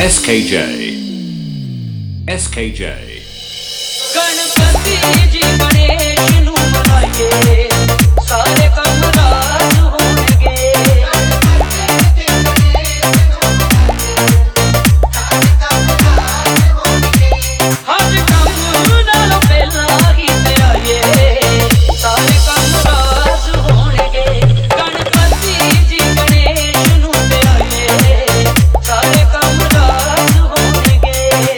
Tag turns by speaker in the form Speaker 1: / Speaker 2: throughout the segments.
Speaker 1: SKJ, SKJ.
Speaker 2: Ganpati जी गणेश नू मनाइए सारे काम राज होणगे। हर काम नालों पहला ही ते आइए सारे काम राज होणगे। गणपति जी गणेश नू ते आइए सारे काम राज होणगे।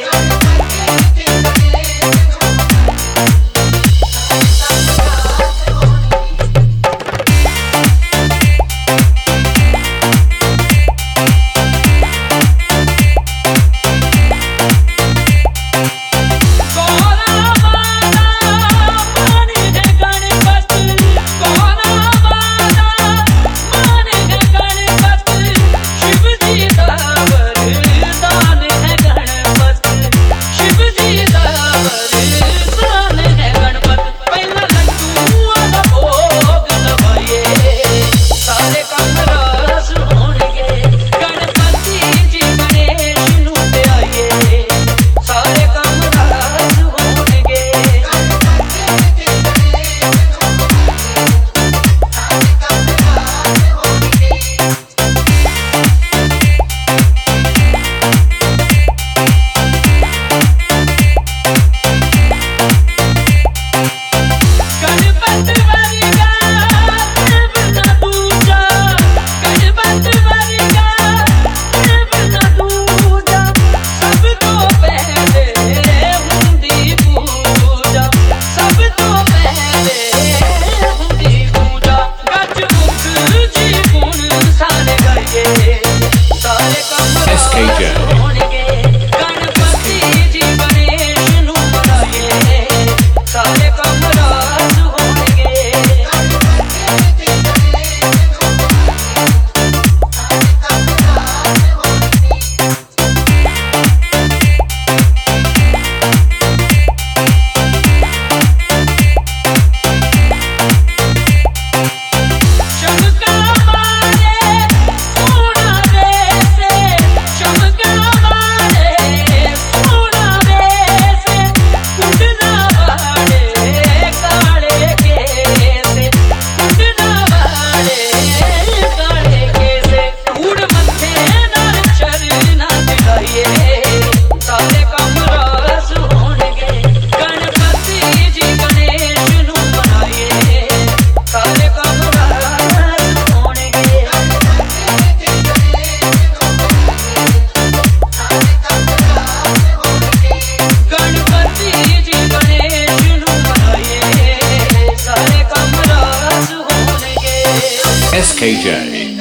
Speaker 1: SKJ,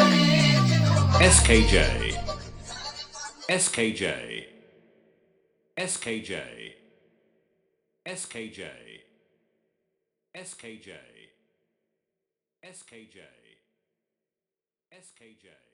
Speaker 1: SKJ, SKJ, SKJ, SKJ, SKJ, SKJ, SKJ.